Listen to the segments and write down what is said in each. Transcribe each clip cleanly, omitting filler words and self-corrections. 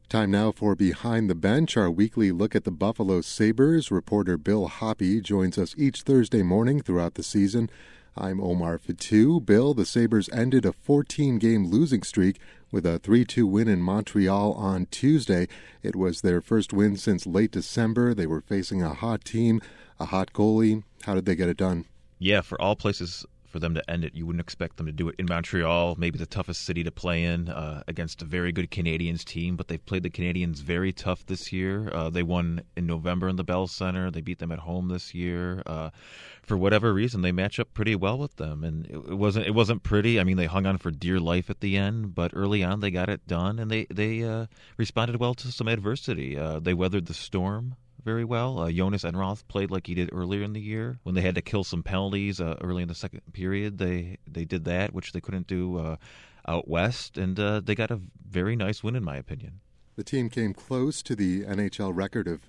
Time now for Behind the Bench, our weekly look at the Buffalo Sabres. Reporter Bill Hoppe joins us each Thursday morning throughout the season. I'm Omar Fatou. Bill, the Sabres ended a 14-game losing streak with a 3-2 win in Montreal on Tuesday. It was their first win since late December. They were facing a hot team, a hot goalie. How did they get it done? Yeah, for all places for them to end it, you wouldn't expect them to do it in Montreal, maybe the toughest city to play in, against a very good Canadiens team. But they've played the Canadiens very tough this year. They won in November in the Bell Center. They beat them at home this year. For whatever reason, they match up pretty well with them, and it wasn't pretty. I mean, they hung on for dear life at the end, but early on they got it done, and they responded well to some adversity. They weathered the storm very well. Jonas Enroth played like he did earlier in the year. When they had to kill some penalties early in the second period, they did that, which they couldn't do out west, and they got a very nice win, in my opinion. The team came close to the NHL record of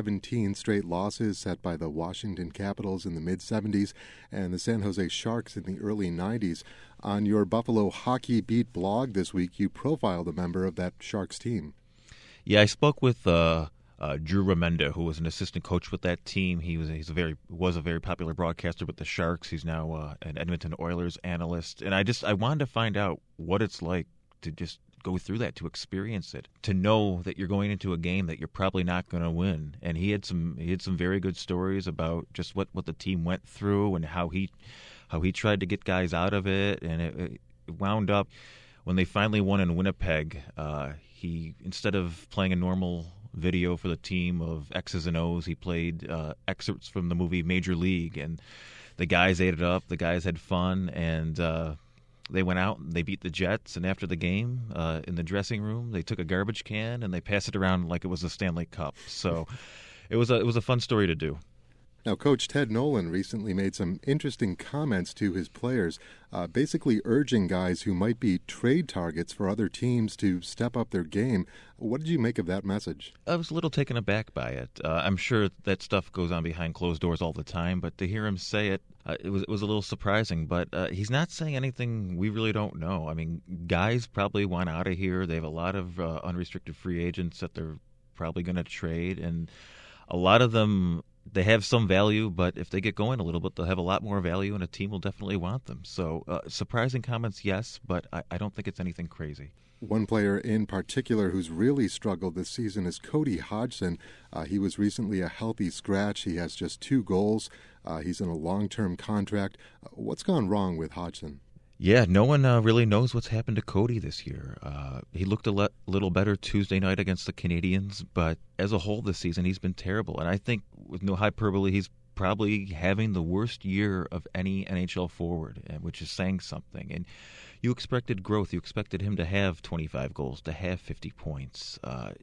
17 straight losses set by the Washington Capitals in the mid-'70s and the San Jose Sharks in the early 90s. On your Buffalo Hockey Beat blog this week, you profiled a member of that Sharks team. Yeah, I spoke with Drew Remenda, who was an assistant coach with that team. He was a very popular broadcaster with the Sharks. He's now an Edmonton Oilers analyst, and I wanted to find out what it's like to just go through that, to experience it, to know that you're going into a game that you're probably not going to win. And he had some very good stories about just what the team went through and how he tried to get guys out of it, and it wound up when they finally won in Winnipeg. He, instead of playing a normal video for the team of X's and O's, he played excerpts from the movie Major League, and the guys ate it up. The guys had fun, and they went out and they beat the Jets. And after the game, in the dressing room, they took a garbage can and they passed it around like it was a Stanley Cup. So it was a fun story to do. Now, Coach Ted Nolan recently made some interesting comments to his players, basically urging guys who might be trade targets for other teams to step up their game. What did you make of that message? I was a little taken aback by it. I'm sure that stuff goes on behind closed doors all the time, but to hear him say it, it was a little surprising. But he's not saying anything we really don't know. I mean, guys probably want out of here. They have a lot of unrestricted free agents that they're probably going to trade, and a lot of them, they have some value, but if they get going a little bit, they'll have a lot more value, and a team will definitely want them. So surprising comments, yes, but I don't think it's anything crazy. One player in particular who's really struggled this season is Cody Hodgson. He was recently a healthy scratch. He has just 2 goals. He's in a long-term contract. What's gone wrong with Hodgson? Yeah, no one really knows what's happened to Cody this year. He looked a little better Tuesday night against the Canadiens, but as a whole this season, he's been terrible. And I think, with no hyperbole, he's probably having the worst year of any NHL forward, which is saying something. And you expected growth. You expected him to have 25 goals, to have 50 points,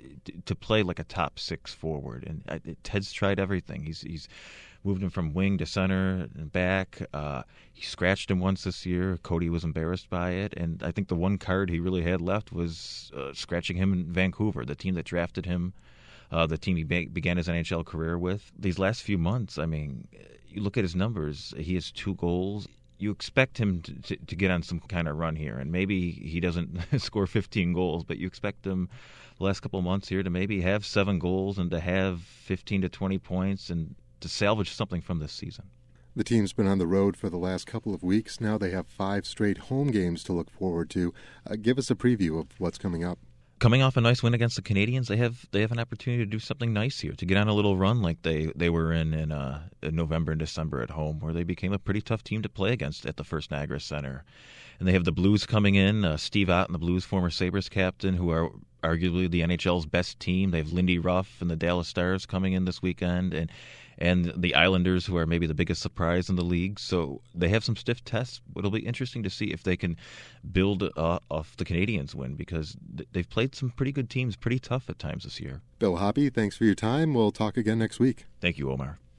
to play like a top 6 forward. And Ted's tried everything. He's moved him from wing to center and back. He scratched him once this year. Cody was embarrassed by it. And I think the one card he really had left was scratching him in Vancouver, the team that drafted him, the team he began his NHL career with. These last few months, I mean, you look at his numbers. He has 2 goals. You expect him to get on some kind of run here, and maybe he doesn't score 15 goals, but you expect him the last couple of months here to maybe have 7 goals and to have 15 to 20 points and to salvage something from this season. The team's been on the road for the last couple of weeks. Now they have 5 straight home games to look forward to. Give us a preview of what's coming up. Coming off a nice win against the Canadiens, they have an opportunity to do something nice here, to get on a little run like they were in November and December at home, where they became a pretty tough team to play against at the First Niagara Center. And they have the Blues coming in, Steve Ott and the Blues, former Sabres captain, who are arguably the NHL's best team. They have Lindy Ruff and the Dallas Stars coming in this weekend, and the Islanders, who are maybe the biggest surprise in the league. So they have some stiff tests. It'll be interesting to see if they can build off the Canadiens win, because they've played some pretty good teams, pretty tough at times this year. Bill Hoppe, thanks for your time. We'll talk again next week. Thank you, Omar.